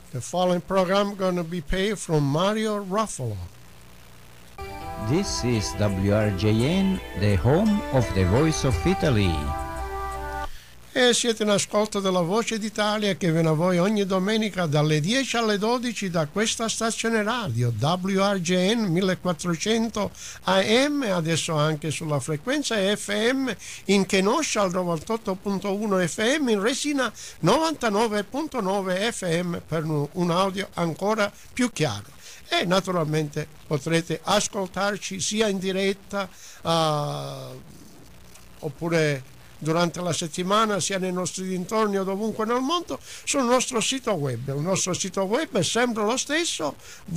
The following program going to be paid from Mario Ruffalo. This is WRJN, the home of the Voice of Italy. E siete in ascolto della Voce d'Italia che viene a voi ogni domenica dalle 10 alle 12 da questa stazione radio WRJN 1400 AM, adesso anche sulla frequenza FM in Kenosha al 98.1 FM, in Resina 99.9 FM per un audio ancora più chiaro. E naturalmente potrete ascoltarci sia in diretta oppure durante la settimana, sia nei nostri dintorni o dovunque nel mondo, sul nostro sito web. Il nostro sito web è sempre lo stesso,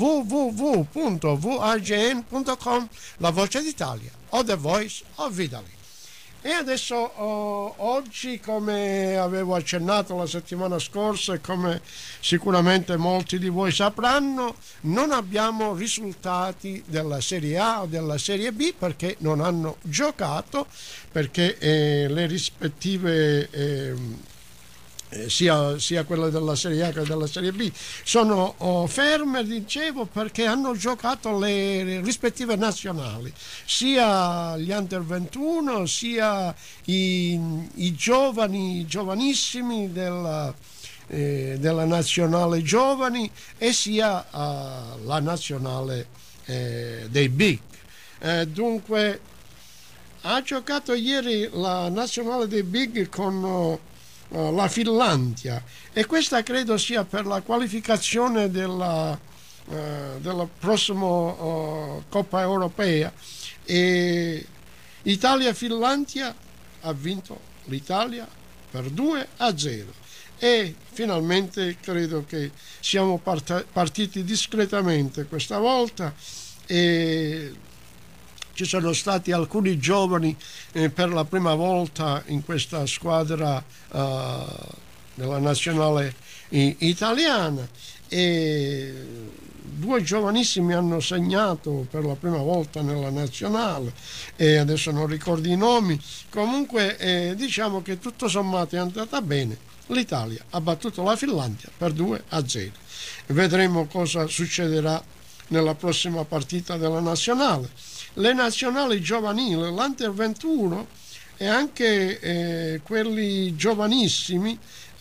www.vrjn.com, la Voce d'Italia o The Voice of Italy. E adesso oggi, come avevo accennato la settimana scorsa e come sicuramente molti di voi sapranno, non abbiamo risultati della Serie A o della Serie B perché non hanno giocato, perché le rispettive sia quella della Serie A che della Serie B sono ferme, dicevo, perché hanno giocato le rispettive nazionali, sia gli Under 21 sia i giovanissimi della nazionale giovani e sia la nazionale dei big. Dunque ha giocato ieri la nazionale dei big con la Finlandia, e questa credo sia per la qualificazione della prossima Coppa Europea. E Italia-Finlandia ha vinto l'Italia per 2-0 e finalmente credo che siamo partiti discretamente questa volta, e ci sono stati alcuni giovani per la prima volta in questa squadra della nazionale italiana, e due giovanissimi hanno segnato per la prima volta nella nazionale, e adesso non ricordo i nomi. Comunque diciamo che tutto sommato è andata bene. L'Italia ha battuto la Finlandia per 2-0. Vedremo cosa succederà nella prossima partita della nazionale. Le nazionali giovanili, l'Under 21 e anche quelli giovanissimi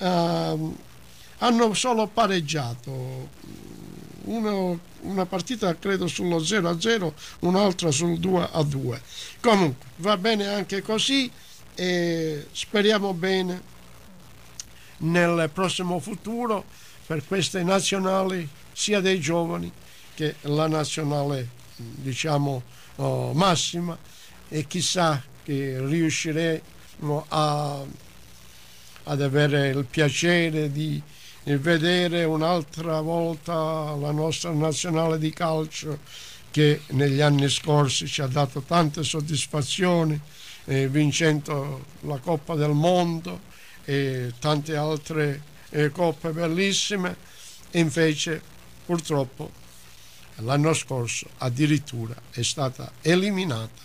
hanno solo pareggiato, una partita credo sullo 0-0, un'altra sul 2-2. Comunque va bene anche così, e speriamo bene nel prossimo futuro per queste nazionali, sia dei giovani che la nazionale, diciamo, massima, e chissà che riusciremo ad avere il piacere di vedere un'altra volta la nostra nazionale di calcio, che negli anni scorsi ci ha dato tante soddisfazioni, vincendo la Coppa del Mondo e tante altre coppe bellissime. E invece purtroppo l'anno scorso addirittura è stata eliminata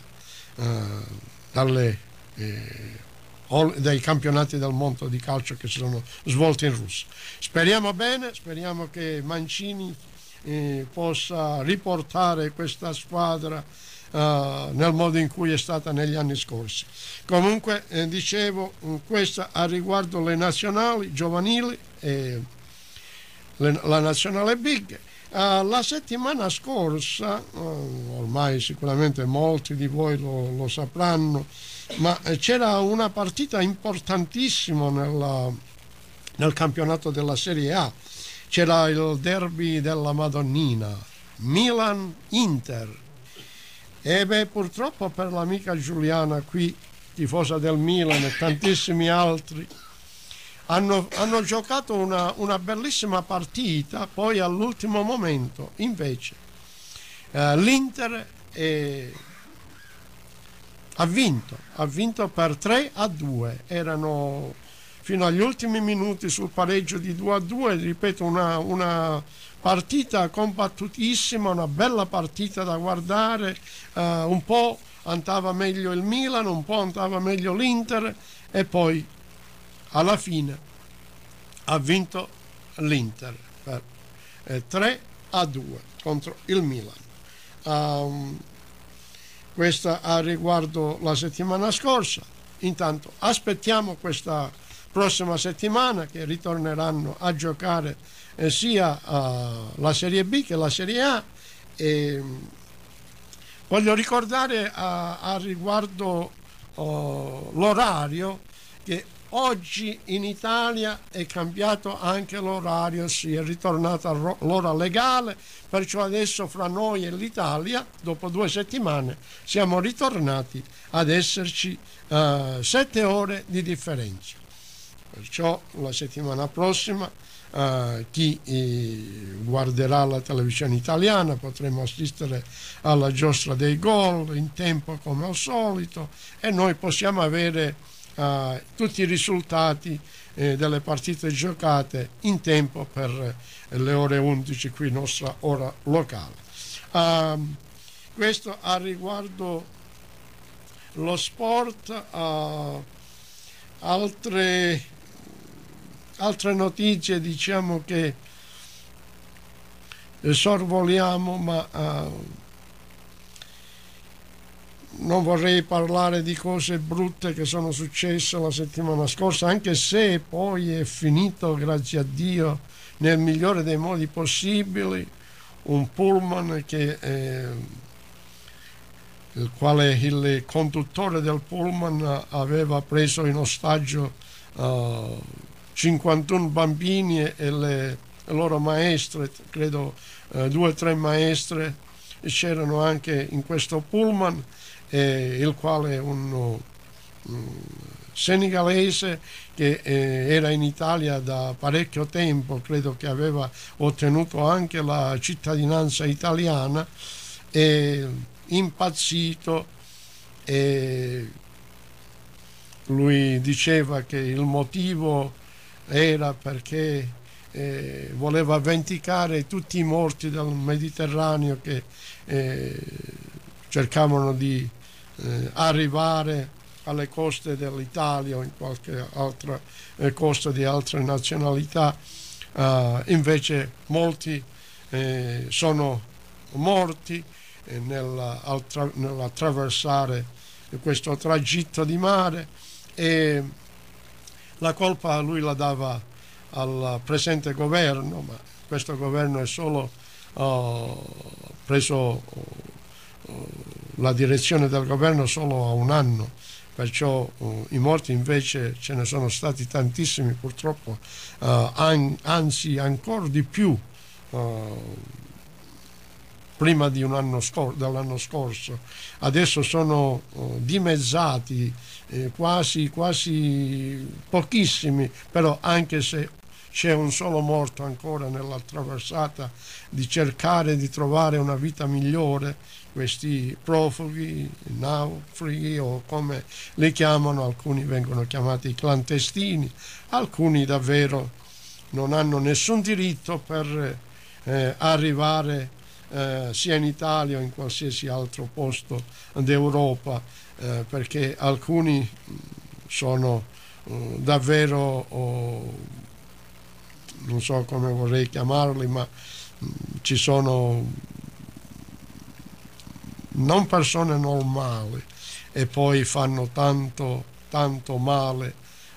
dai campionati del mondo di calcio che si sono svolti in Russia. Speriamo bene, speriamo che Mancini possa riportare questa squadra nel modo in cui è stata negli anni scorsi. Comunque dicevo, questa a riguardo le nazionali giovanili e la nazionale big. La settimana scorsa, ormai sicuramente molti di voi lo sapranno, ma c'era una partita importantissima nel campionato della Serie A. C'era il derby della Madonnina, Milan-Inter, e purtroppo per l'amica Giuliana qui, tifosa del Milan, e tantissimi altri hanno giocato una bellissima partita. Poi all'ultimo momento invece l'Inter ha vinto per 3-2. Erano fino agli ultimi minuti sul pareggio di 2-2, ripeto, una partita combattutissima, una bella partita da guardare. Un po' andava meglio il Milan, un po' andava meglio l'Inter, e poi alla fine ha vinto l'Inter per 3-2 contro il Milan. Questa a riguardo la settimana scorsa. Intanto aspettiamo questa prossima settimana che ritorneranno a giocare sia la Serie B che la Serie A. E voglio ricordare a riguardo l'orario che oggi in Italia è cambiato anche l'orario, si è ritornata l'ora legale, perciò adesso fra noi e l'Italia, dopo 2 settimane, siamo ritornati ad esserci 7 ore di differenza. Perciò la settimana prossima chi guarderà la televisione italiana potremo assistere alla giostra dei gol in tempo come al solito e noi possiamo avere tutti i risultati delle partite giocate in tempo per le ore 11 qui nostra ora locale. Questo a riguardo lo sport. Altre notizie, diciamo che sorvoliamo, ma non vorrei parlare di cose brutte che sono successe la settimana scorsa, anche se poi è finito, grazie a Dio, nel migliore dei modi possibili, un pullman il quale il conduttore del pullman aveva preso in ostaggio 51 bambini e le loro maestre, credo 2 o 3 maestre c'erano anche in questo pullman, il quale un senegalese che era in Italia da parecchio tempo, credo che aveva ottenuto anche la cittadinanza italiana, impazzito, e lui diceva che il motivo era perché voleva vendicare tutti i morti del Mediterraneo che cercavano di arrivare alle coste dell'Italia o in qualche altra costa di altre nazionalità. Invece molti sono morti nell'attraversare questo tragitto di mare, e la colpa lui la dava al presente governo, ma questo governo è solo preso la direzione del governo solo a un anno, perciò i morti invece ce ne sono stati tantissimi purtroppo, anzi ancora di più prima di dell'anno scorso. Adesso sono dimezzati, quasi pochissimi, però anche se c'è un solo morto ancora nella traversata di cercare di trovare una vita migliore, questi profughi, naufraghi o come li chiamano, alcuni vengono chiamati clandestini, alcuni davvero non hanno nessun diritto per arrivare sia in Italia o in qualsiasi altro posto d'Europa, perché alcuni sono davvero, non so come vorrei chiamarli, ma ci sono non persone normali e poi fanno tanto male,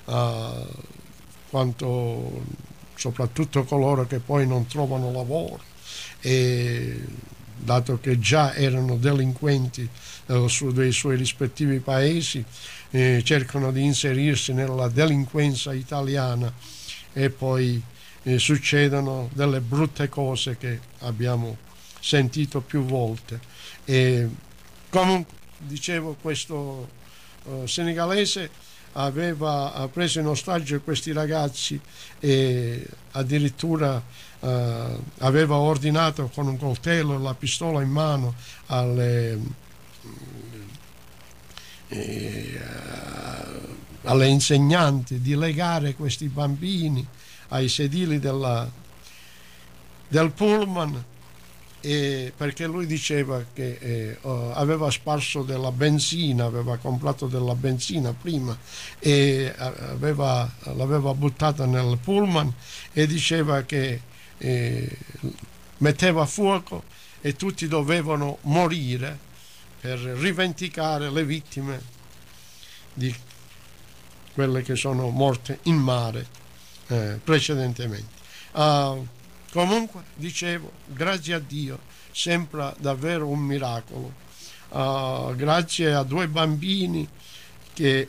quanto soprattutto coloro che poi non trovano lavoro, e dato che già erano delinquenti dei suoi rispettivi paesi, cercano di inserirsi nella delinquenza italiana e poi succedono delle brutte cose che abbiamo sentito più volte. E comunque, dicevo, questo senegalese aveva preso in ostaggio questi ragazzi e addirittura aveva ordinato con un coltello e la pistola in mano alle insegnanti di legare questi bambini ai sedili del pullman, perché lui diceva che aveva sparso della benzina, aveva comprato della benzina prima e l'aveva buttata nel pullman, e diceva che metteva a fuoco e tutti dovevano morire per rivendicare le vittime di quelle che sono morte in mare precedentemente. Comunque, dicevo, grazie a Dio, sembra davvero un miracolo. Grazie a 2 bambini che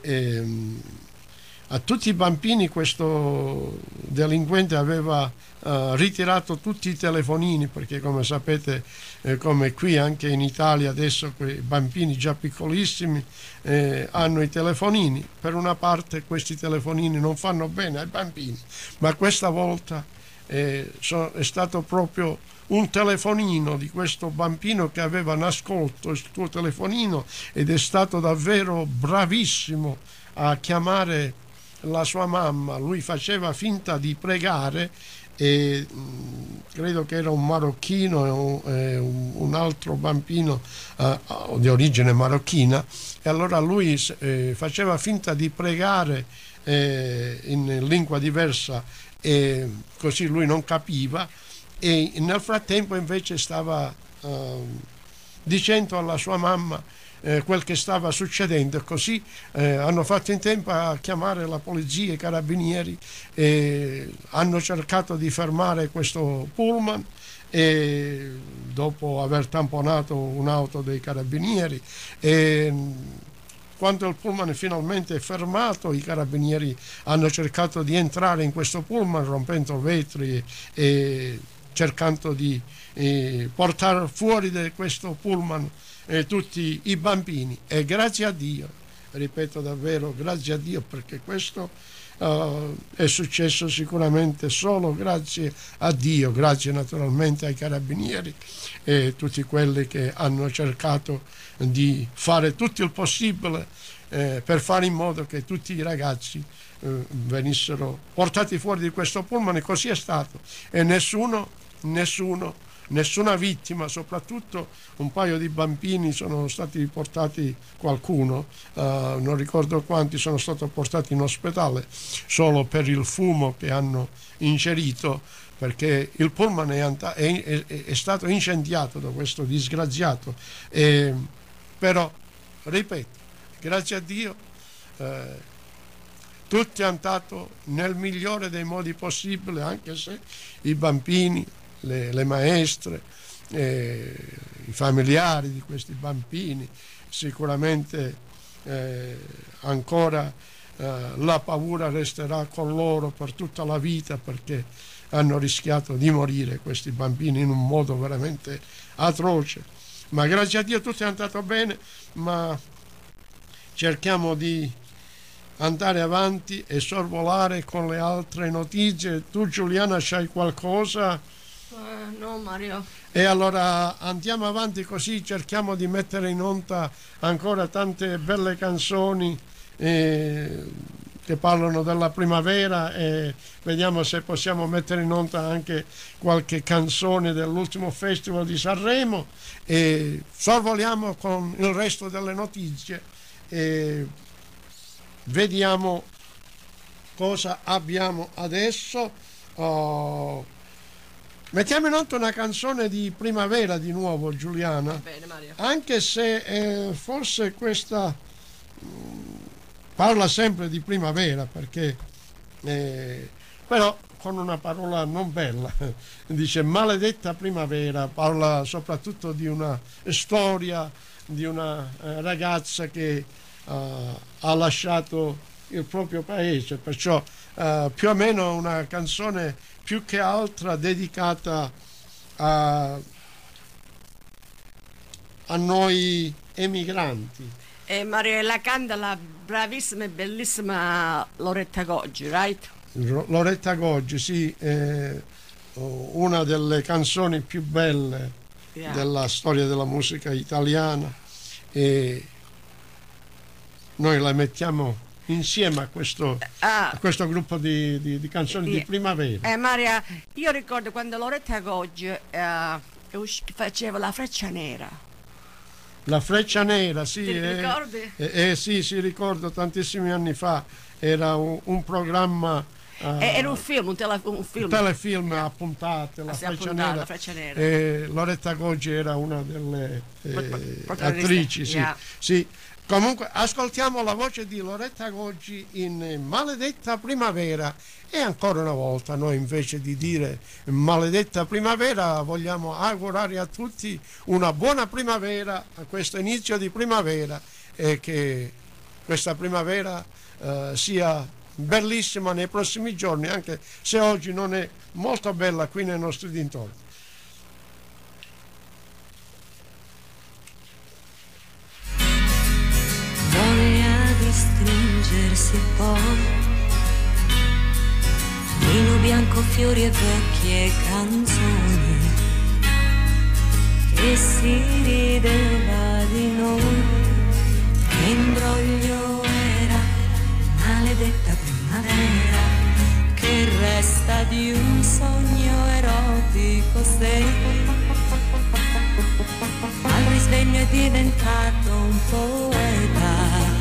a tutti i bambini questo delinquente aveva ritirato tutti i telefonini, perché come sapete, come qui anche in Italia adesso quei bambini già piccolissimi hanno i telefonini. Per una parte questi telefonini non fanno bene ai bambini, ma questa volta è stato proprio un telefonino di questo bambino che aveva nascosto il suo telefonino ed è stato davvero bravissimo a chiamare la sua mamma. Lui faceva finta di pregare e credo che era un marocchino e un altro bambino di origine marocchina, e allora lui faceva finta di pregare in lingua diversa e così lui non capiva, e nel frattempo invece stava dicendo alla sua mamma quel che stava succedendo. Così hanno fatto in tempo a chiamare la polizia e i carabinieri e hanno cercato di fermare questo pullman, e dopo aver tamponato un'auto dei carabinieri, e quando il pullman finalmente è fermato, i carabinieri hanno cercato di entrare in questo pullman rompendo vetri e cercando di portare fuori da questo pullman tutti i bambini. E grazie a Dio, ripeto davvero grazie a Dio, perché questo è successo sicuramente solo grazie a Dio, grazie naturalmente ai carabinieri e tutti quelli che hanno cercato di fare tutto il possibile per fare in modo che tutti i ragazzi venissero portati fuori di questo pullman, e così è stato, e nessuna vittima, soprattutto un paio di bambini sono stati portati, qualcuno, non ricordo quanti, sono stati portati in ospedale solo per il fumo che hanno ingerito, perché il pullman è stato incendiato da questo disgraziato. Però, ripeto, grazie a Dio, tutti hanno dato nel migliore dei modi possibili, anche se i bambini, le maestre, i familiari di questi bambini, sicuramente ancora la paura resterà con loro per tutta la vita, perché hanno rischiato di morire questi bambini in un modo veramente atroce. Ma grazie a Dio tutto è andato bene, ma cerchiamo di andare avanti e sorvolare con le altre notizie. Tu, Giuliana, c'hai qualcosa? No, Mario. E allora andiamo avanti, così cerchiamo di mettere in onda ancora tante belle canzoni che parlano della primavera, e vediamo se possiamo mettere in onda anche qualche canzone dell'ultimo Festival di Sanremo, e sorvoliamo con il resto delle notizie e vediamo cosa abbiamo adesso. Mettiamo in onda una canzone di primavera di nuovo, Giuliana. Bene, Mario. Anche se forse questa parla sempre di primavera, perché però con una parola non bella, dice maledetta primavera. Parla soprattutto di una storia di una ragazza che ha lasciato il proprio paese, perciò più o meno una canzone più che altra dedicata a noi emigranti. Mario, la canta la bravissima e bellissima Loretta Goggi, right? Loretta Goggi, sì, una delle canzoni più belle della storia della musica italiana, e noi la mettiamo insieme a questo gruppo di canzoni di primavera. Maria, io ricordo quando Loretta Goggi faceva La Freccia Nera. La Freccia Nera, sì. Ti ricordi? Sì, ricordo, tantissimi anni fa. Era un programma Era un film, un film. Telefilm a puntate, La Freccia Nera. Loretta Goggi era una delle attrici. Sì. Yeah. Sì. Comunque ascoltiamo la voce di Loretta Goggi in Maledetta Primavera, e ancora una volta noi invece di dire maledetta primavera vogliamo augurare a tutti una buona primavera, a questo inizio di primavera, e che questa primavera sia bellissima nei prossimi giorni, anche se oggi non è molto bella qui nei nostri dintorni. Voglia di stringersi poi, vino bianco, fiori e vecchie canzoni, che si rideva di noi, che imbroglio era, maledetta primavera, che resta di un sogno erotico se al risveglio è diventato un poeta,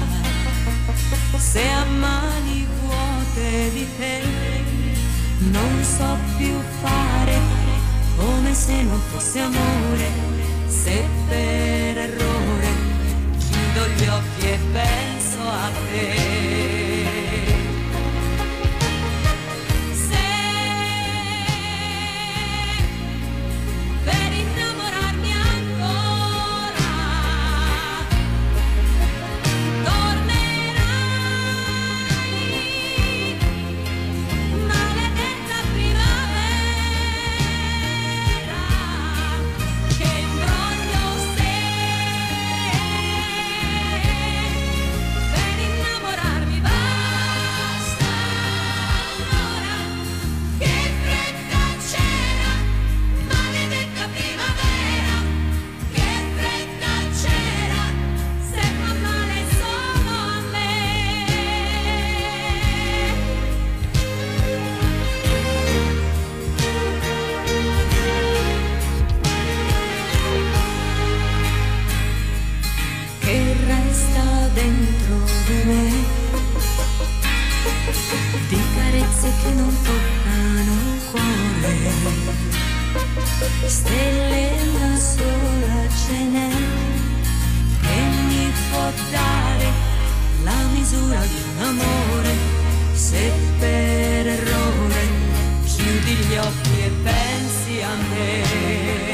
se a mani vuote di te non so più fare, come se non fosse amore, se per errore chiudo gli occhi e penso a te. Che non toccano il cuore, stelle una sola ce n'è, che mi può dare la misura di un amore, se per errore chiudi gli occhi e pensi a me.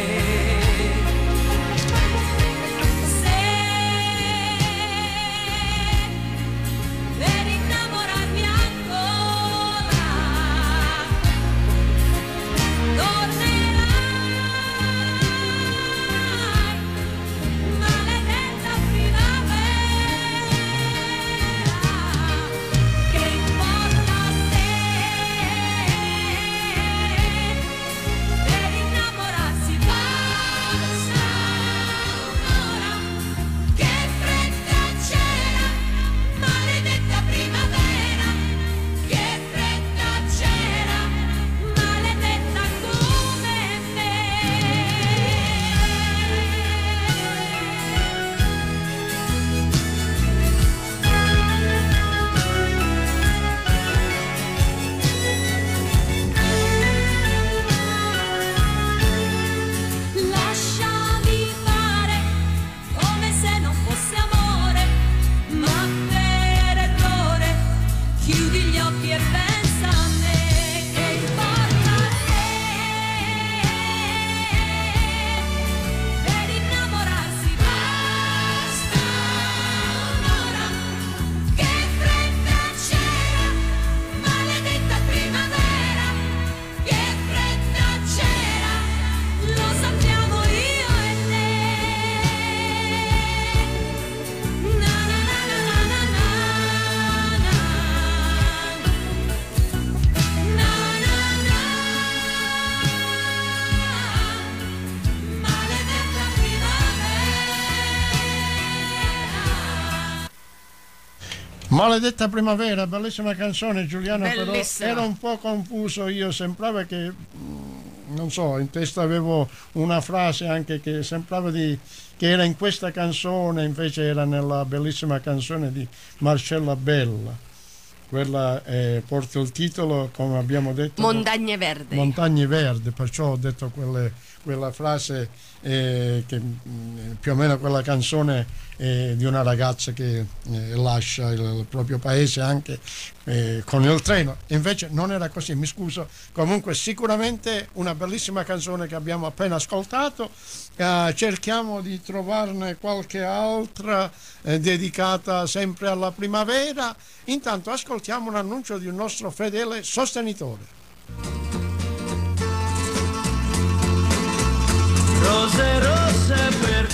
Maledetta primavera, bellissima canzone, Giuliano. Bellissima. Però ero un po' confuso io, sembrava che non so, in testa avevo una frase anche che sembrava che era in questa canzone, invece era nella bellissima canzone di Marcella Bella. quella porta il titolo, come abbiamo detto, Montagne Verde. Montagne Verde, perciò ho detto quella frase che più o meno quella canzone di una ragazza che lascia il proprio paese anche con il treno. Invece non era così, mi scuso. Comunque sicuramente una bellissima canzone che abbiamo appena ascoltato. Cerchiamo di trovarne qualche altra dedicata sempre alla primavera. Intanto ascoltiamo un annuncio di un nostro fedele sostenitore. Rose rosse per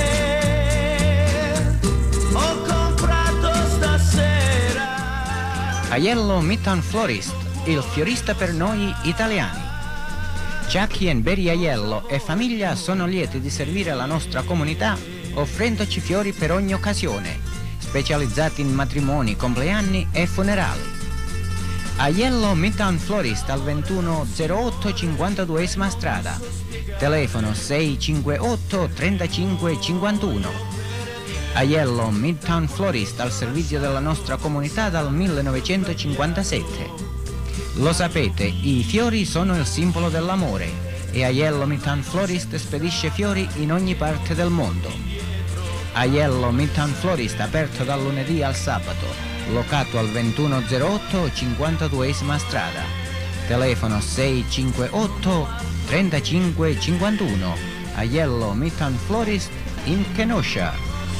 te ho comprato stasera. Aiello Midtown Florist, il fiorista per noi italiani. Jackie and Barry Aiello e famiglia sono lieti di servire la nostra comunità offrendoci fiori per ogni occasione, specializzati in matrimoni, compleanni e funerali. Aiello Midtown Florist al 2108 52esima strada. Telefono 658 35 51. Aiello Midtown Florist al servizio della nostra comunità dal 1957. Lo sapete, i fiori sono il simbolo dell'amore e Aiello Midtown Florist spedisce fiori in ogni parte del mondo. Aiello Midtown Florist aperto dal lunedì al sabato, locato al 2108 52esima strada. Telefono 658 35 51. Aiello Midtown Florist in Kenosha.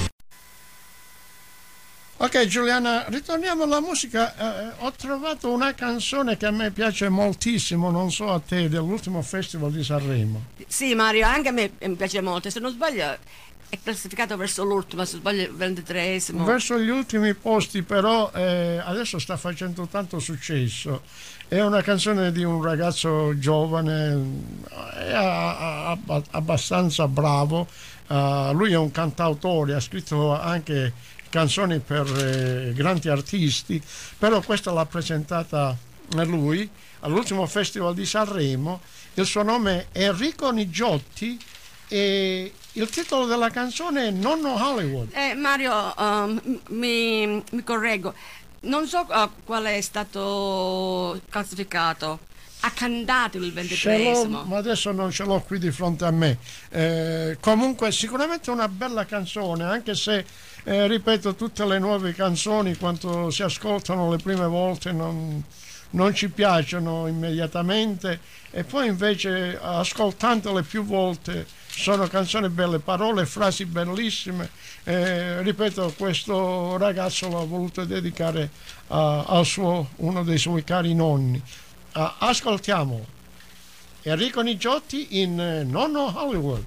Ok Giuliana, ritorniamo alla musica. Ho trovato una canzone che a me piace moltissimo, non so a te, dell'ultimo Festival di Sanremo. Sì Mario, anche a me mi piace molto, se non sbaglio è classificato verso l'ultimo, se sbaglio il 23esimo. Verso gli ultimi posti, però adesso sta facendo tanto successo. È una canzone di un ragazzo giovane, è abbastanza bravo. Lui è un cantautore, ha scritto anche canzoni per grandi artisti, però questa l'ha presentata lui all'ultimo Festival di Sanremo. Il suo nome è Enrico Nigiotti e il titolo della canzone è Nonno Hollywood. Mario, mi correggo, non so quale è stato classificato. Ha cantato il 23esimo. Ma adesso non ce l'ho qui di fronte a me. Comunque sicuramente una bella canzone, anche se ripeto, tutte le nuove canzoni quando si ascoltano le prime volte non ci piacciono immediatamente, e poi invece ascoltandole più volte sono canzoni belle, parole e frasi bellissime. Ripeto, questo ragazzo l'ha voluto dedicare a uno dei suoi cari nonni. Ascoltiamo Enrico Nigiotti in Nonno Hollywood.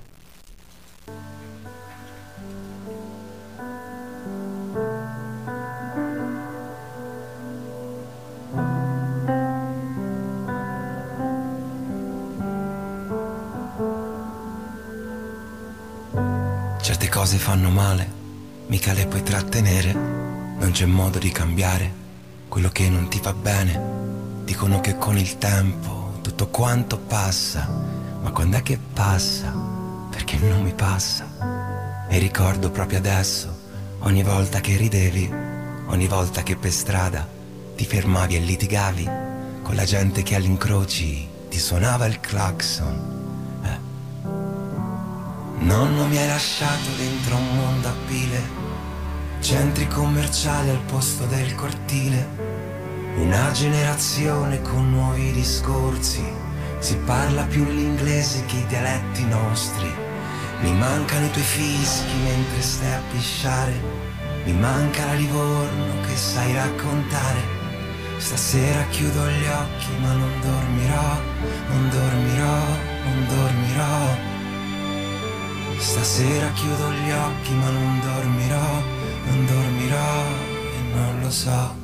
Certe cose fanno male, mica le puoi trattenere, non c'è modo di cambiare quello che non ti va bene. Dicono che con il tempo tutto quanto passa, ma quando è che passa? Perché non mi passa. E ricordo proprio adesso, ogni volta che ridevi, ogni volta che per strada ti fermavi e litigavi con la gente che agli incroci ti suonava il clacson. Nonno, mi hai lasciato dentro un mondo a pile, centri commerciali al posto del cortile. Una generazione con nuovi discorsi, si parla più l'inglese che i dialetti nostri. Mi mancano i tuoi fischi mentre stai a pisciare, mi manca la Livorno che sai raccontare. Stasera chiudo gli occhi ma non dormirò, non dormirò, non dormirò. Stasera chiudo gli occhi ma non dormirò, non dormirò e non lo so.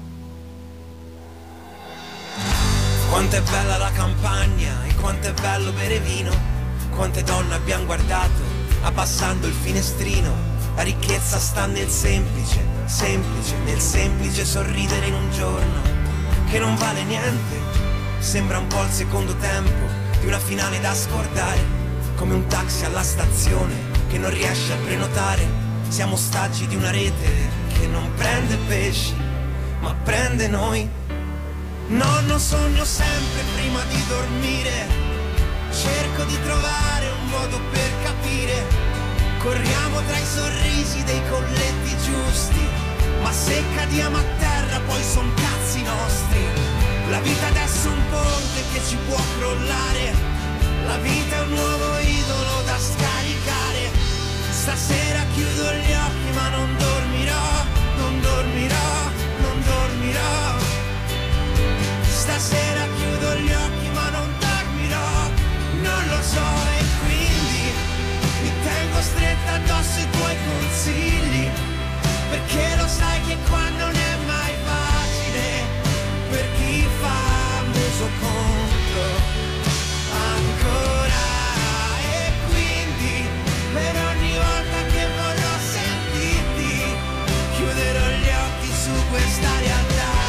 Quanto è bella la campagna e quanto è bello bere vino, quante donne abbiamo guardato abbassando il finestrino. La ricchezza sta nel semplice, semplice, nel semplice sorridere in un giorno che non vale niente. Sembra un po' il secondo tempo di una finale da scordare, come un taxi alla stazione che non riesce a prenotare. Siamo ostaggi di una rete che non prende pesci, ma prende noi. Nonno, sogno sempre prima di dormire, cerco di trovare un modo per capire, corriamo tra i sorrisi dei colletti giusti, ma se cadiamo a terra poi son cazzi nostri. La vita adesso è un ponte che ci può crollare, la vita è un nuovo idolo da scaricare. Stasera chiudo gli occhi ma non dormirò, non dormirò, non dormirò. Stasera chiudo gli occhi ma non dormirò, non lo so, e quindi mi tengo stretta addosso i tuoi consigli, perché lo sai che qua non è mai facile per chi fa muso contro ancora. E quindi per ogni volta che vorrò sentirti chiuderò gli occhi su questa realtà.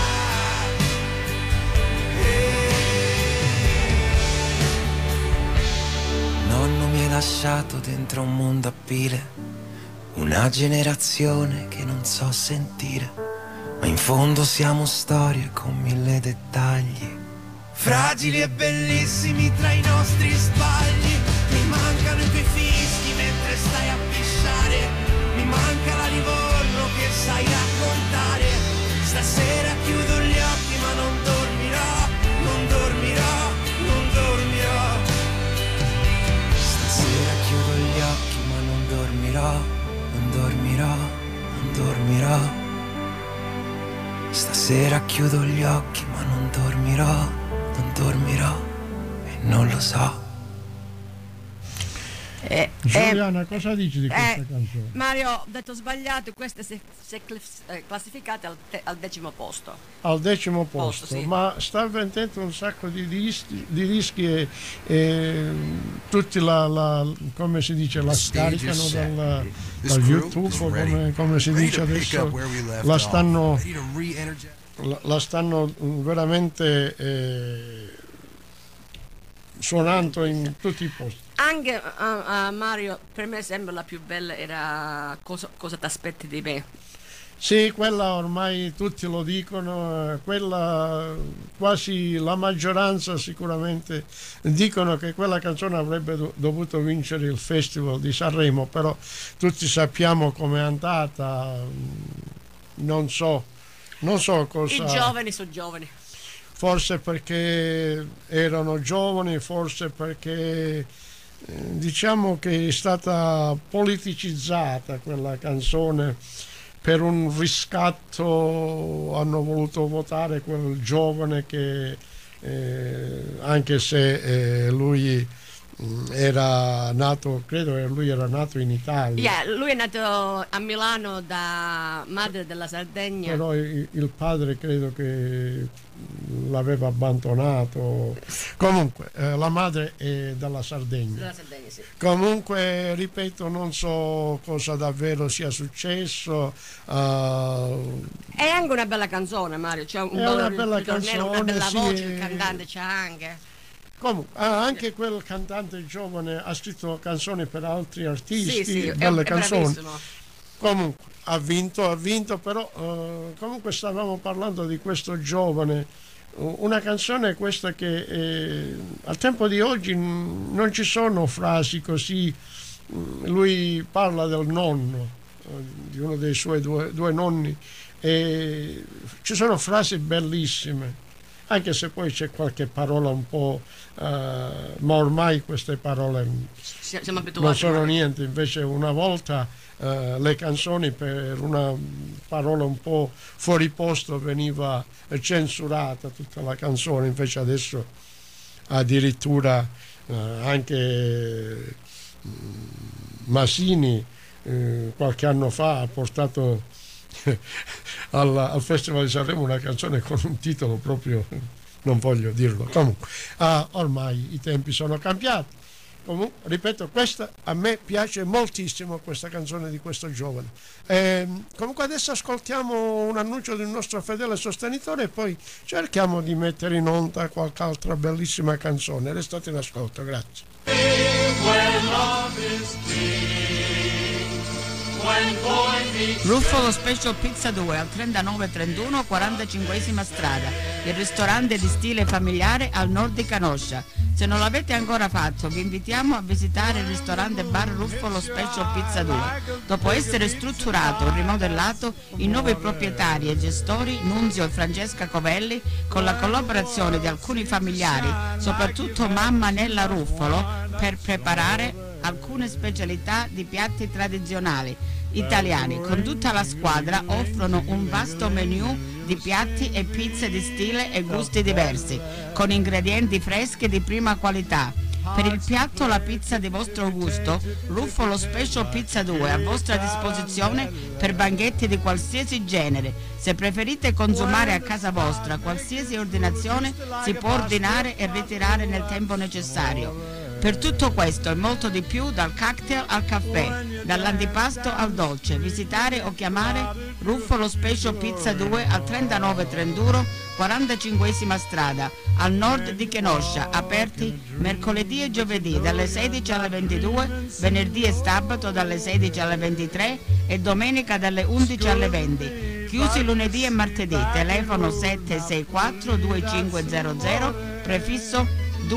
Nonno mi hai lasciato dentro un mondo a pile, una generazione che non so sentire, ma in fondo siamo storie con 1000 dettagli, fragili e bellissimi tra i nostri sbagli. Mi mancano i tuoi fischi mentre stai a pisciare, mi manca la Livorno che sai raccontare. Stasera chiudo gli occhi ma non dormirò, non dormirò, non dormirò. Stasera chiudo gli occhi ma non dormirò, non dormirò, non dormirò. Stasera chiudo gli occhi ma non dormirò, non dormirò e non lo so. Giuliana, cosa dici di questa canzone? Mario, ho detto sbagliato, questa si è classificata al 10° posto. Al 10° posto, sì. Ma sta vendendo un sacco di dischi e tutti come si dice, la scaricano dal YouTube, o come si dice adesso, la stanno veramente suonando in tutti i posti. Anche Mario, per me sembra la più bella era cosa ti aspetti di me. Sì, quella ormai tutti lo dicono, quella quasi la maggioranza sicuramente dicono che quella canzone avrebbe dovuto vincere il Festival di Sanremo, però tutti sappiamo com'è andata, non so cosa. I giovani sono giovani. Forse perché erano giovani, forse perché diciamo che è stata politicizzata quella canzone, per un riscatto hanno voluto votare quel giovane che anche se lui era nato, credo che lui era nato in Italia. Lui è nato a Milano da madre della Sardegna. Però il padre credo che l'aveva abbandonato. Comunque la madre è dalla Sardegna. Della Sardegna, sì. Comunque ripeto, non so cosa davvero sia successo. È anche una bella canzone, Mario, c'è un una bella canzone, una bella voce, sì. il cantante c'ha anche. Comunque, anche quel cantante giovane ha scritto canzoni per altri artisti, sì, belle canzoni. Bravissimo. Comunque ha vinto, però comunque stavamo parlando di questo giovane, una canzone questa che al tempo di oggi non ci sono frasi così. Lui parla del nonno, di uno dei suoi due nonni, e ci sono frasi bellissime, anche se poi c'è qualche parola un po', ma ormai queste parole Siamo abituati, non sono niente. Invece una volta le canzoni per una parola un po' fuori posto veniva censurata tutta la canzone, invece adesso addirittura anche Masini qualche anno fa ha portato al Festival di Sanremo una canzone con un titolo proprio, non voglio dirlo. Comunque ormai i tempi sono cambiati. Comunque, ripeto, questa a me piace moltissimo, questa canzone di questo giovane. Comunque adesso ascoltiamo un annuncio del nostro fedele sostenitore e poi cerchiamo di mettere in onda qualche altra bellissima canzone. Restate in ascolto, grazie. Ruffolo Special Pizza 2 al 3931 45esima strada, il ristorante di stile familiare al nord di Canoscia. Se non l'avete ancora fatto, vi invitiamo a visitare il ristorante bar Ruffolo Special Pizza 2. Dopo essere strutturato e rimodellato, i nuovi proprietari e gestori, Nunzio e Francesca Covelli, con la collaborazione di alcuni familiari, soprattutto mamma Nella Ruffolo, per preparare alcune specialità di piatti tradizionali italiani. Con tutta la squadra offrono un vasto menù di piatti e pizze di stile e gusti diversi, con ingredienti freschi di prima qualità. Per il piatto la pizza di vostro gusto, Ruffolo Special Pizza 2 a vostra disposizione per banchetti di qualsiasi genere. Se preferite consumare a casa vostra, qualsiasi ordinazione si può ordinare e ritirare nel tempo necessario. Per tutto questo e molto di più, dal cocktail al caffè, dall'antipasto al dolce, visitare o chiamare Ruffolo Special Pizza 2 al 3931 45esima strada, al nord di Kenosha, aperti mercoledì e giovedì dalle 16 alle 22, venerdì e sabato dalle 16 alle 23 e domenica dalle 11 alle 20. Chiusi lunedì e martedì, telefono 764 2500, prefisso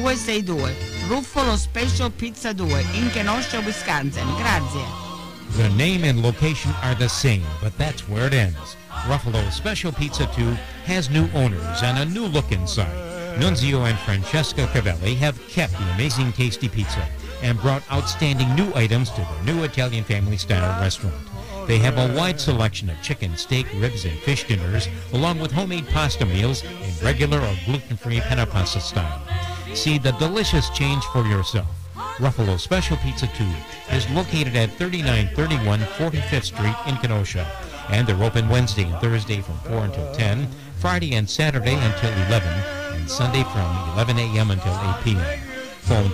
262. Ruffolo Special Pizza 2 in Kenosha, Wisconsin. Grazie. The name and location are the same, but that's where it ends. Ruffalo Special Pizza 2 has new owners and a new look inside. Nunzio and Francesca Cavelli have kept the amazing tasty pizza and brought outstanding new items to their new Italian family-style restaurant. They have a wide selection of chicken, steak, ribs, and fish dinners, along with homemade pasta meals in regular or gluten-free penna pasta style. See the delicious change for yourself. Ruffalo Special Pizza 2 is located at 3931 45th Street in Kenosha, and they're open Wednesday and Thursday from 4 until 10, Friday and Saturday until 11, and Sunday from 11 a.m. until 8 p.m. Phone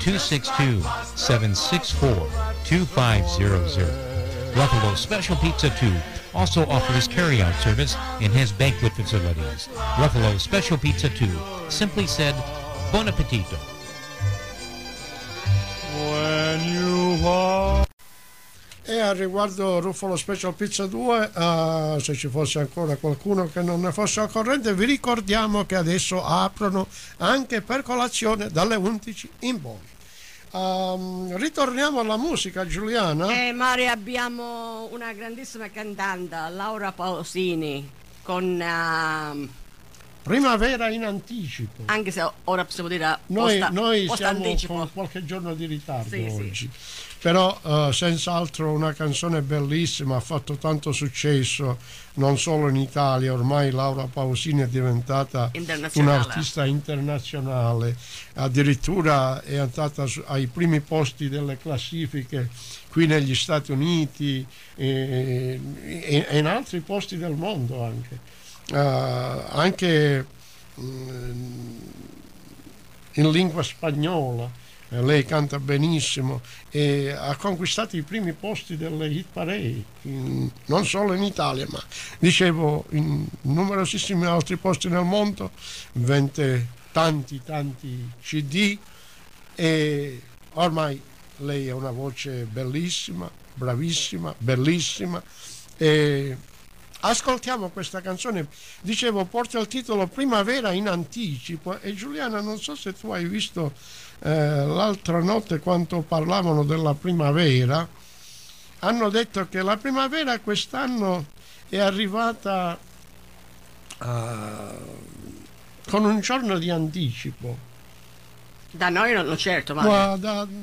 262-764-2500. Ruffalo Special Pizza 2 also offers carry-out service and has banquet facilities. Ruffalo Special Pizza 2, simply said, buon appetito. E a riguardo Ruffolo Special Pizza 2, se ci fosse ancora qualcuno che non ne fosse al corrente, vi ricordiamo che adesso aprono anche per colazione dalle 11 in poi. Ritorniamo alla musica, Giuliana. Mario, abbiamo una grandissima cantante, Laura Pausini, con Primavera in anticipo. Anche se ora possiamo dire noi post siamo anticipo. con qualche giorno di ritardo Sì, oggi. Però senz'altro una canzone bellissima, ha fatto tanto successo non solo in Italia. Ormai Laura Pausini è diventata un'artista internazionale, addirittura è andata ai primi posti delle classifiche qui negli Stati Uniti e in altri posti del mondo anche in lingua spagnola. Lei canta benissimo e ha conquistato i primi posti delle hit parade, non solo in Italia, ma dicevo in numerosissimi altri posti nel mondo. Vende tanti CD e ormai lei ha una voce bellissima, bravissima, bellissima. E ascoltiamo questa canzone, dicevo, porta il titolo Primavera in anticipo. E Giuliana, non so se tu hai visto l'altra notte quando parlavano della primavera, hanno detto che la primavera quest'anno è arrivata con un giorno di anticipo. Da noi non certo, ma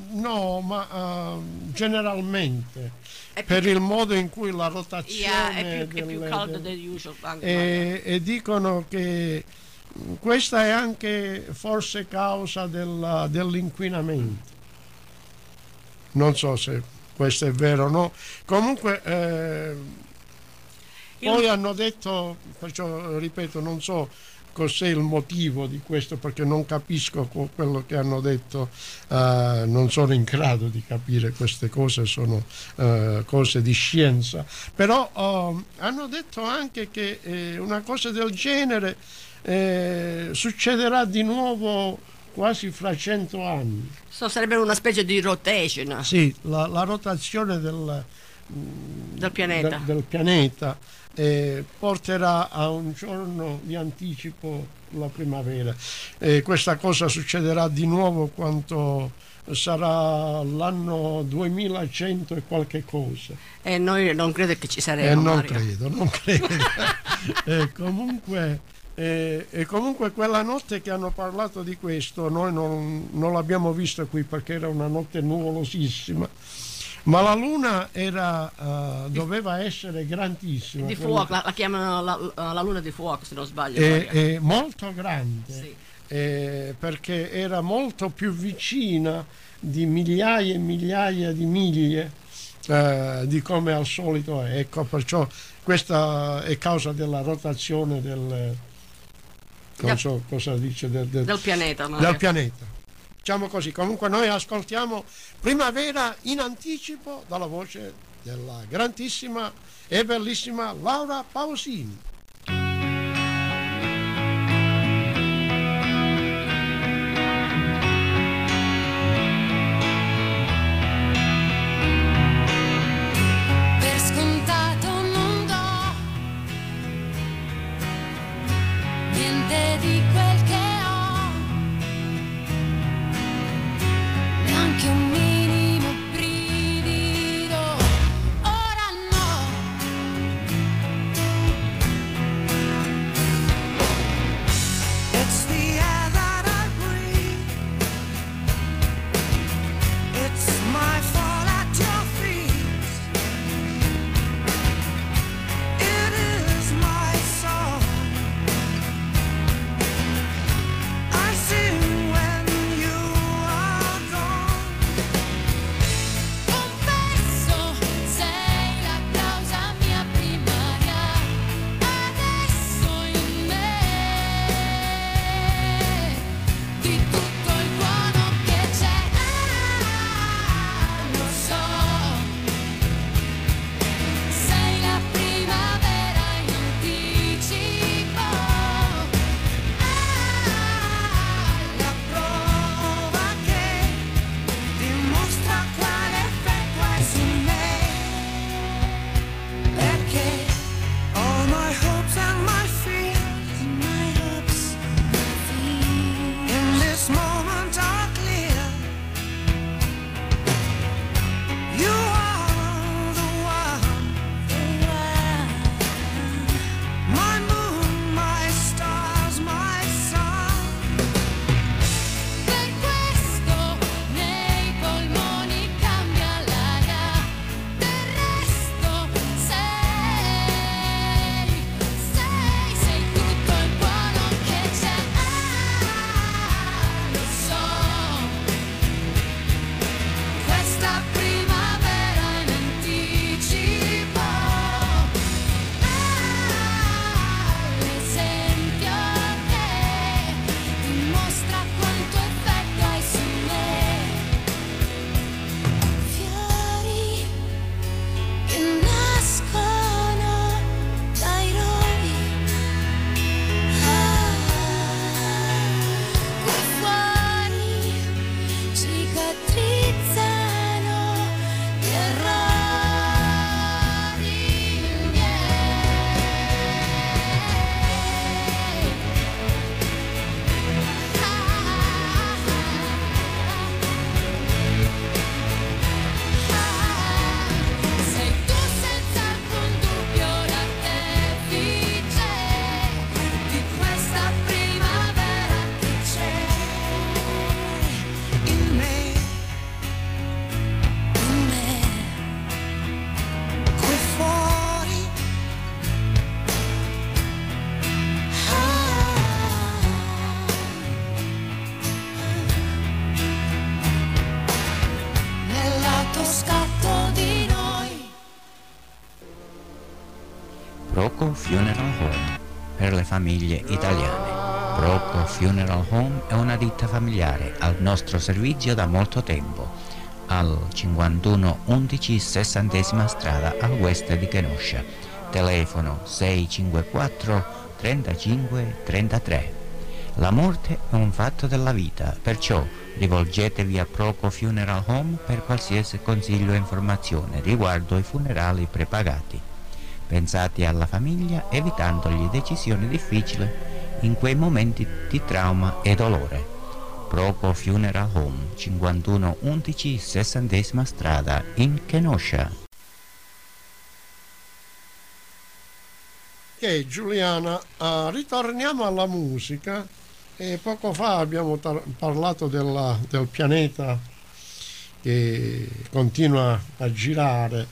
generalmente per il modo in cui la rotazione è più caldo del usual, e dicono che questa è anche forse causa dell'inquinamento. Non so se questo è vero o no. Comunque poi hanno detto, perciò ripeto, non so cos'è il motivo di questo, perché non capisco quello che hanno detto, non sono in grado di capire queste cose, sono cose di scienza. Però hanno detto anche che una cosa del genere succederà di nuovo quasi fra 100 anni. Sarebbe una specie di rotation. Sì, la rotazione del pianeta, del pianeta porterà a un giorno di anticipo la primavera. Questa cosa succederà di nuovo quando sarà l'anno 2100 e qualche cosa. E noi non credo che ci saremo. Non Mario. credo. Comunque quella notte che hanno parlato di questo noi non l'abbiamo vista qui perché era una notte nuvolosissima, ma la luna doveva essere grandissima. Di fuoco, la chiamano la luna di fuoco se non sbaglio. È molto grande, sì. Perché era molto più vicina di migliaia e migliaia di miglia di come al solito è. Ecco, perciò questa è causa della rotazione del non so cosa dice del pianeta. Mario. Del pianeta. Diciamo così. Comunque noi ascoltiamo Primavera in anticipo dalla voce della grandissima e bellissima Laura Pausini. Per scontato non do niente di quel che ho, neanche un minimo brivido, ora no. It's the air that I breathe, it's my fall at your feet, it is my song, I sing when you are gone. Confesso, sei la causa mia primaria, adesso in me, di tutto il buono che c'è, lo so, sei la primavera in anticipo, la prova che dimostra quale effetto hai su me, perché all my hopes and my fears, in this moment are clear. You are the one, my moon, my stars, my sun. Per questo nei polmoni cambia l'aria, del resto sei tutto il buono che c'è, lo so, questa primavera in anticipo, l'esempio che dimostra quanto effetto hai su me, fiori che nascono dai roi, qui fuori cicatrizzano gli errori sei tu senza alcun dubbio l'artefice di questa primavera che c'è in me, qui fuori, nell'alto scatto di noi. Proco Funeral Home per le famiglie italiane. Proco Funeral Home è una ditta familiare al nostro servizio da molto tempo, al 51 11 60ª strada a west di Kenosha. Telefono 654 35 33. La morte è un fatto della vita, perciò Rivolgetevi a Proco Funeral Home per qualsiasi consiglio e informazione riguardo i funerali prepagati. Pensate alla famiglia evitandogli decisioni difficili in quei momenti di trauma e dolore. Proco Funeral Home, 5111 60ª strada in Kenosha. Ok, Giuliana, ritorniamo alla musica. Poco fa abbiamo parlato del pianeta che continua a girare.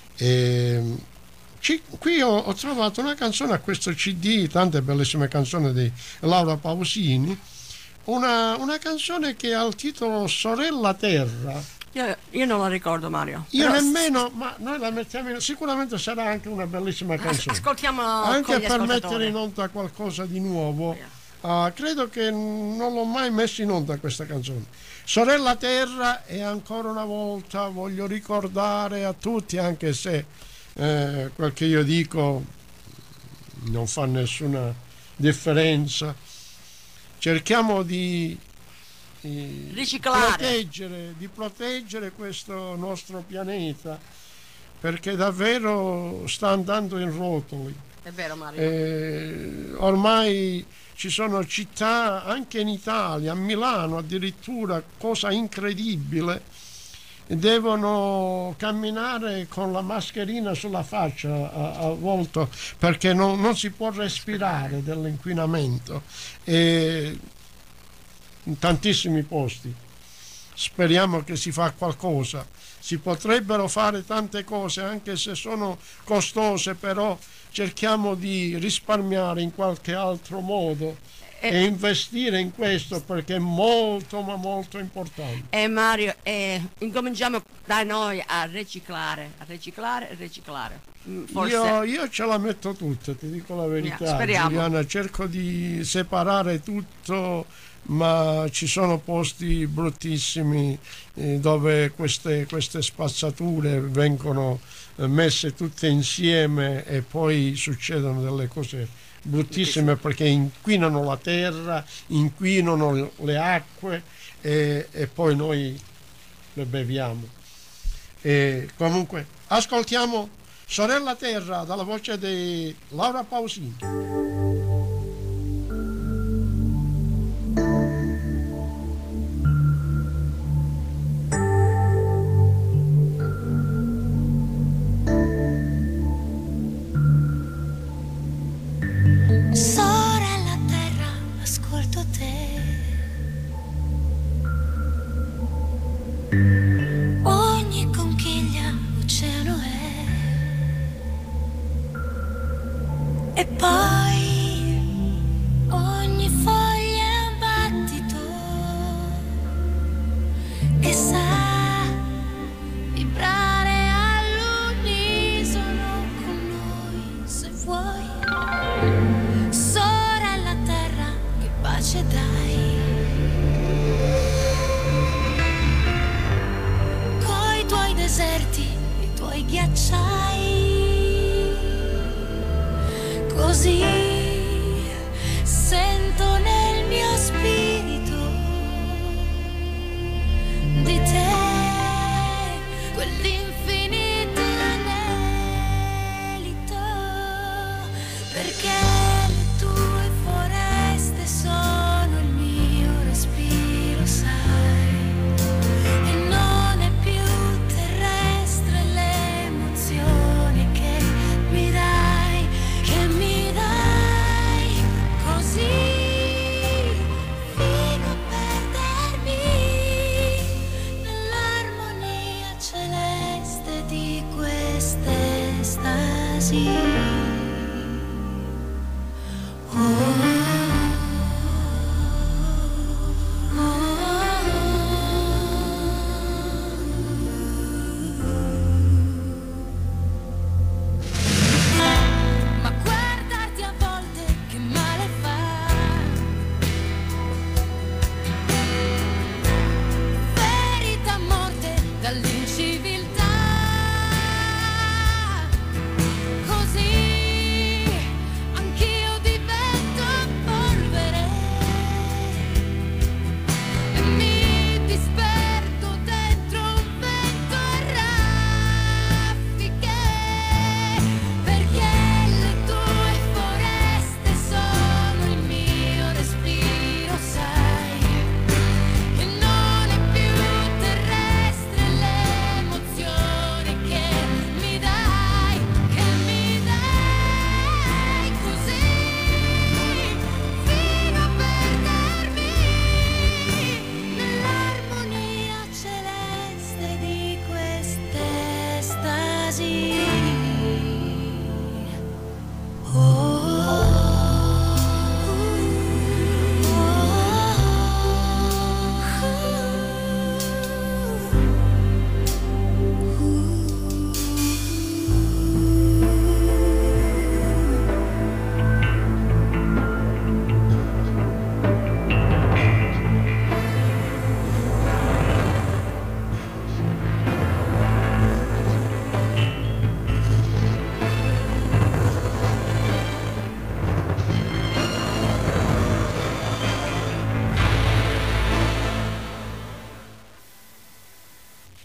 Qui ho trovato una canzone a questo CD, tante bellissime canzoni di Laura Pausini, una canzone che ha il titolo Sorella Terra. Io non la ricordo, Mario. Io nemmeno, ma noi la mettiamo sicuramente sarà anche una bellissima canzone. Ascoltiamola anche con gli per mettere in onda qualcosa di nuovo. Credo che non l'ho mai messo in onda questa canzone. Sorella Terra, e ancora una volta voglio ricordare a tutti, anche se quel che io dico non fa nessuna differenza, cerchiamo di riciclare, di proteggere questo nostro pianeta, perché davvero sta andando in rotoli. È vero, Mario. Ormai ci sono città anche in Italia, a Milano addirittura, cosa incredibile, devono camminare con la mascherina sulla faccia a volto, perché non si può respirare dell'inquinamento. In tantissimi posti. Speriamo che si fa qualcosa. Si potrebbero fare tante cose, anche se sono costose, però cerchiamo di risparmiare in qualche altro modo e investire in questo, perché è molto ma molto importante. Mario, incominciamo da noi a riciclare. Forse... Io ce la metto tutta, ti dico la verità, speriamo. Giuliana, cerco di separare tutto, ma ci sono posti bruttissimi dove queste spazzature vengono messe tutte insieme e poi succedono delle cose bruttissime, perché inquinano la terra, inquinano le acque e poi noi le beviamo. Comunque ascoltiamo Sorella Terra dalla voce di Laura Pausini. Sorella Terra, ascolto te. Ogni conchiglia oceano è. E poi ogni foglia è un battito e sa vibrare all'unisono con noi, se vuoi. Sorella Terra, che pace dai. Coi tuoi deserti, i tuoi ghiacciai, così sento nel mio spirito di te quell'infinito anelito, perché le tue foreste sono il mio respiro, sai, e non è più terrestre l'emozione che mi dai, così fino a perdermi nell'armonia celeste di queste estasi. Ma guardarti a volte che male fa, ferita a morte dall'inciviltà, così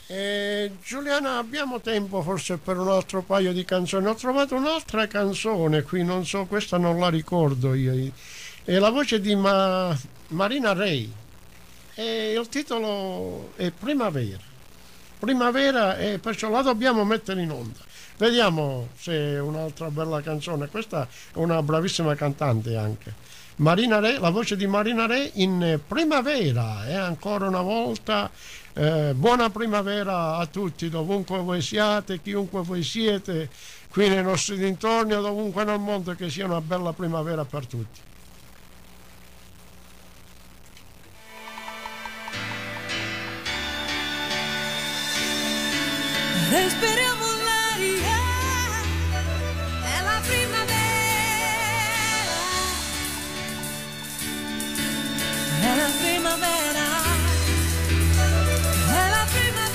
Giuliana, abbiamo tempo forse per un altro paio di canzoni. Ho trovato un'altra canzone qui, non so, questa non la ricordo io. È la voce di Marina Ray e il titolo è Primavera. Primavera, e perciò la dobbiamo mettere in onda. Vediamo se è un'altra bella canzone. Questa è una bravissima cantante anche. Marina Re, la voce di Marina Re in Primavera. E ancora una volta buona primavera a tutti, dovunque voi siate, chiunque voi siete, qui nei nostri dintorni o dovunque nel mondo, che sia una bella primavera per tutti. Respiriamo l'aria, è la primavera, è la primavera, è la primavera.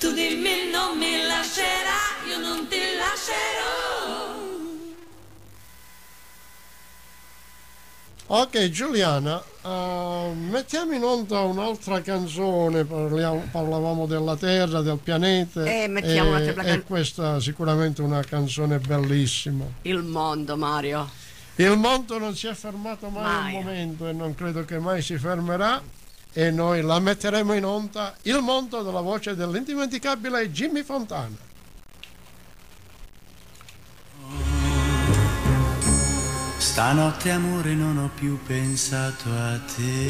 Tu dimmi non mi lascerai, io non ti lascerò. Ok Giuliana, mettiamo in onda un'altra canzone, parlavamo della Terra, del pianeta, mettiamo un'altra canzone. E questa è sicuramente una canzone bellissima. Il mondo, Mario. Il mondo non si è fermato mai un momento e non credo che mai si fermerà, e noi la metteremo in onda, Il mondo, della voce dell'indimenticabile Jimmy Fontana. Stanotte amore non ho più pensato a te,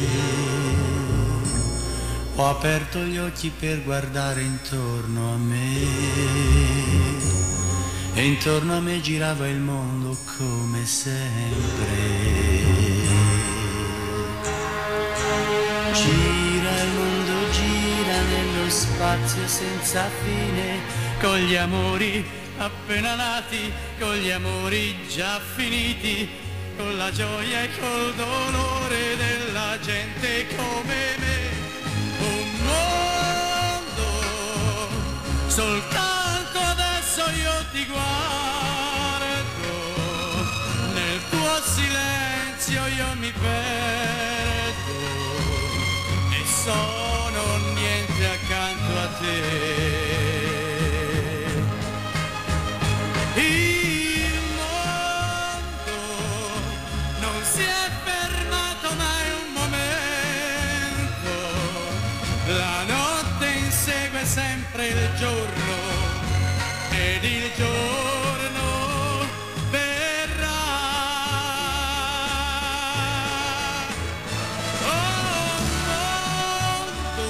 ho aperto gli occhi per guardare intorno a me, e intorno a me girava il mondo come sempre. Gira il mondo, gira nello spazio senza fine, con gli amori appena nati, con gli amori già finiti, con la gioia e col dolore della gente come me. Un mondo, soltanto adesso io ti guardo, nel tuo silenzio io mi perdo e sono niente accanto a te. Il mondo non si è fermato mai un momento, la notte insegue sempre il giorno ed il giorno verrà. Oh mondo,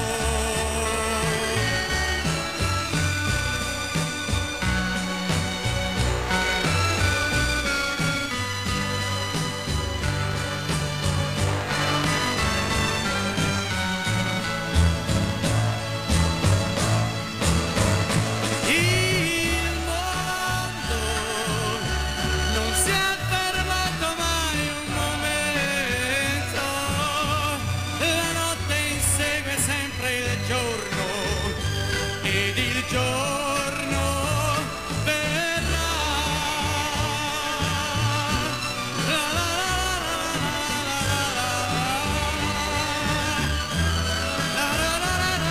non si è fermato mai un momento, la notte insegue sempre il giorno ed il giorno verrà. La la la la la la la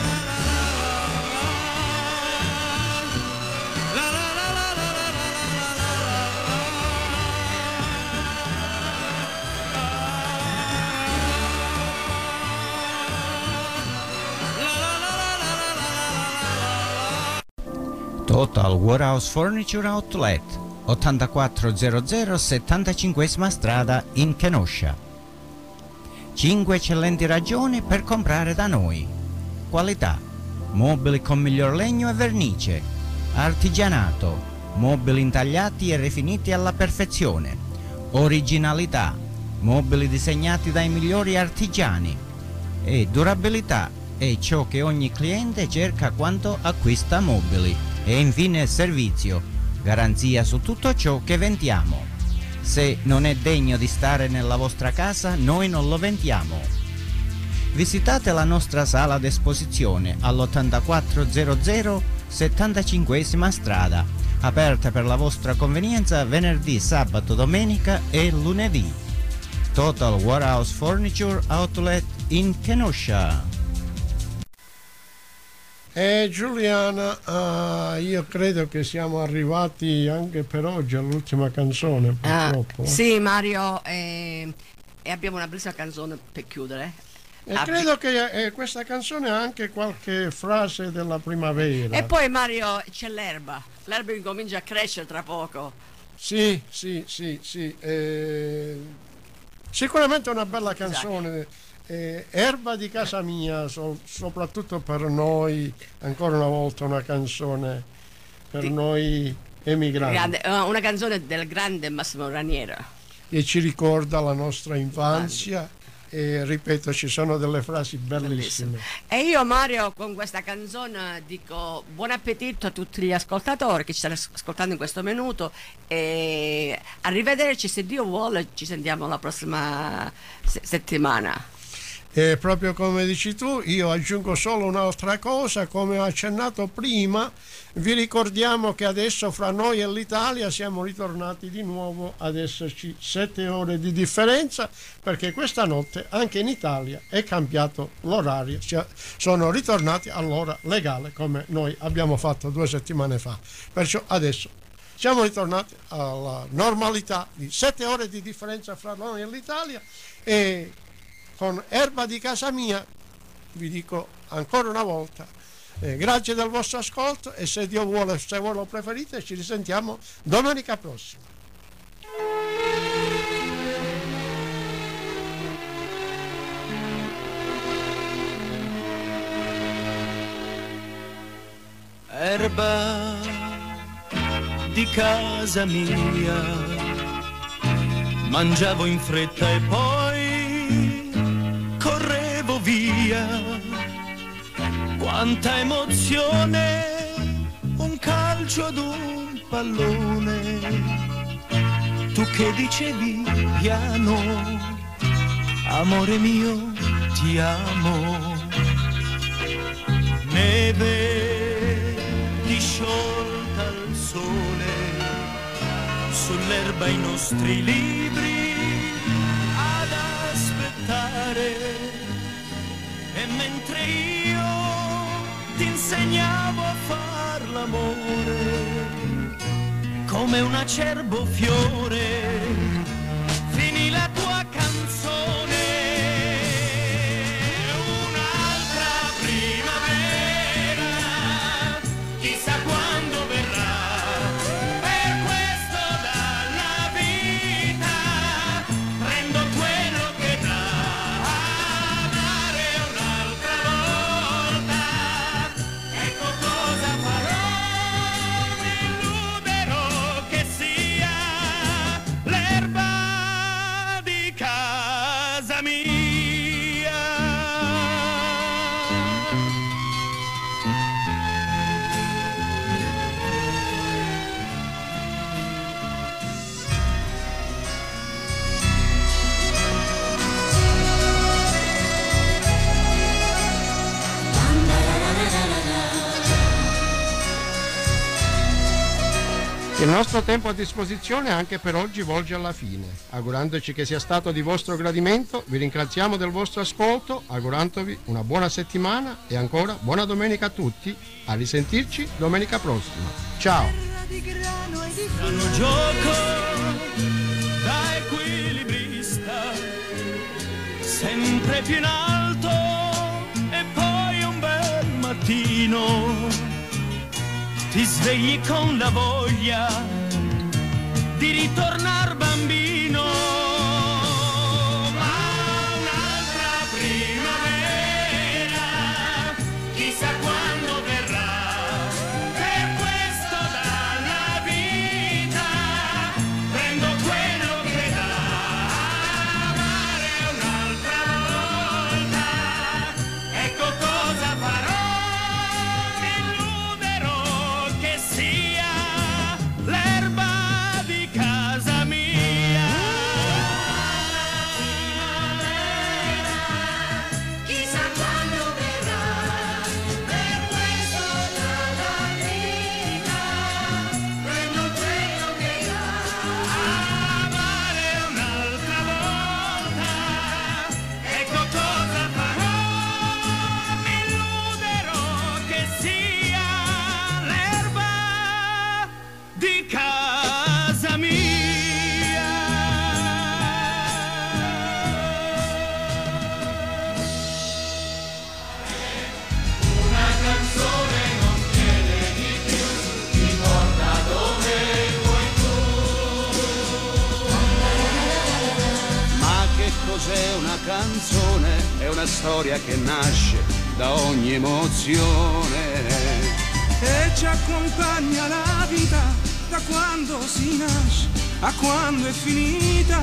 Total Warehouse Furniture Outlet, 8400 75esima strada in Kenosha. 5 eccellenti ragioni per comprare da noi. Qualità: mobili con miglior legno e vernice, artigianato, mobili intagliati e rifiniti alla perfezione, originalità, mobili disegnati dai migliori artigiani, e durabilità è ciò che ogni cliente cerca quando acquista mobili. E infine servizio, garanzia su tutto ciò che vendiamo. Se non è degno di stare nella vostra casa, noi non lo vendiamo. Visitate la nostra sala d'esposizione all'8400 75esima strada, aperta per la vostra convenienza venerdì, sabato, domenica e lunedì. Total Warehouse Furniture Outlet in Kenosha. Giuliana, io credo che siamo arrivati anche per oggi all'ultima canzone, purtroppo. Sì, Mario, e abbiamo una bellissima canzone per chiudere. E credo che questa canzone ha anche qualche frase della primavera. E poi, Mario, c'è l'erba incomincia a crescere tra poco. Sì. Sicuramente una bella canzone. Esatto. Erba di casa mia, soprattutto per noi, ancora una volta una canzone per noi emigranti. Una canzone del grande Massimo Raniero. E ci ricorda la nostra infanzia e ripeto, ci sono delle frasi bellissime. E io, Mario, con questa canzone dico buon appetito a tutti gli ascoltatori che ci stanno ascoltando in questo minuto, e arrivederci, se Dio vuole ci sentiamo la prossima settimana. E proprio come dici tu, io aggiungo solo un'altra cosa, come ho accennato prima, vi ricordiamo che adesso fra noi e l'Italia siamo ritornati di nuovo ad esserci 7 ore di differenza, perché questa notte anche in Italia è cambiato l'orario, sono ritornati all'ora legale come noi abbiamo fatto 2 settimane fa, perciò adesso siamo ritornati alla normalità di 7 ore di differenza fra noi e l'Italia. E con Erba di casa mia vi dico ancora una volta grazie del vostro ascolto, e se Dio vuole, se voi lo preferite, ci risentiamo domenica prossima. Erba di casa mia, mangiavo in fretta e poi correvo via. Quanta emozione, un calcio ad un pallone. Tu che dicevi piano, amore mio, ti amo. Neve disciolta al sole, sull'erba i nostri libri ad aspettare. E mentre io ti insegnavo a far l'amore, come un acerbo fiore, finì la tua canzone. Un'altra primavera, chissà quando verrà. Per questo dalla vita prendo quello che dà. Amare un'altra volta, ecco cosa farò. Mi illuderò che sia l'erba di casa mia. Il nostro tempo a disposizione anche per oggi volge alla fine. Augurandoci che sia stato di vostro gradimento, vi ringraziamo del vostro ascolto, augurandovi una buona settimana e ancora buona domenica a tutti. A risentirci domenica prossima. Ciao! Strano gioco da equilibrista, sempre più in alto, e poi un bel mattino ti svegli con la voglia di ritornar bambino. Ma un'altra primavera, chissà quando verrà. Per questo dalla vita prendo quello che dà. Amare un'altra volta, ecco cosa farò. Mi illuderò che sia l'erba di casa mia. Chissà quando verrà, per questo dalla vita prendo quello che dà. Amare un'altra volta, ecco cosa farò. Mi illuderò che sia l'erba di casa mia. Una canzone non chiede di più, ti porta dove vuoi tu. Ma che cos'è una canzone? È una storia che nasce da ogni emozione. E ci accompagna la vita da quando si nasce a quando è finita.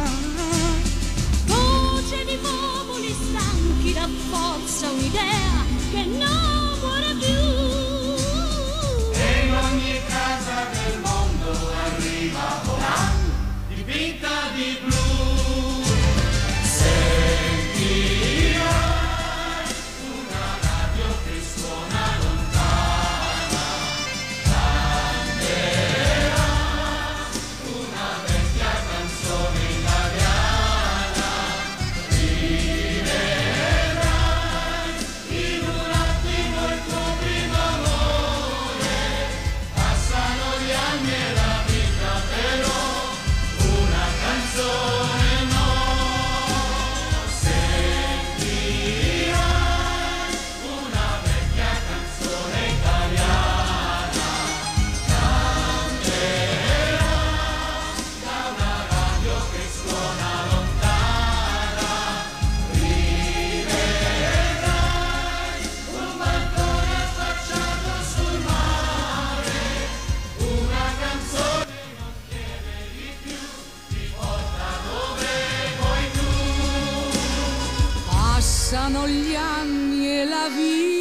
Voce di popoli stanchi rafforza un'idea che non muore più. E in ogni casa del mondo arriva volando, dipinta di blu. Senti io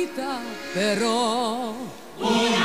vita, però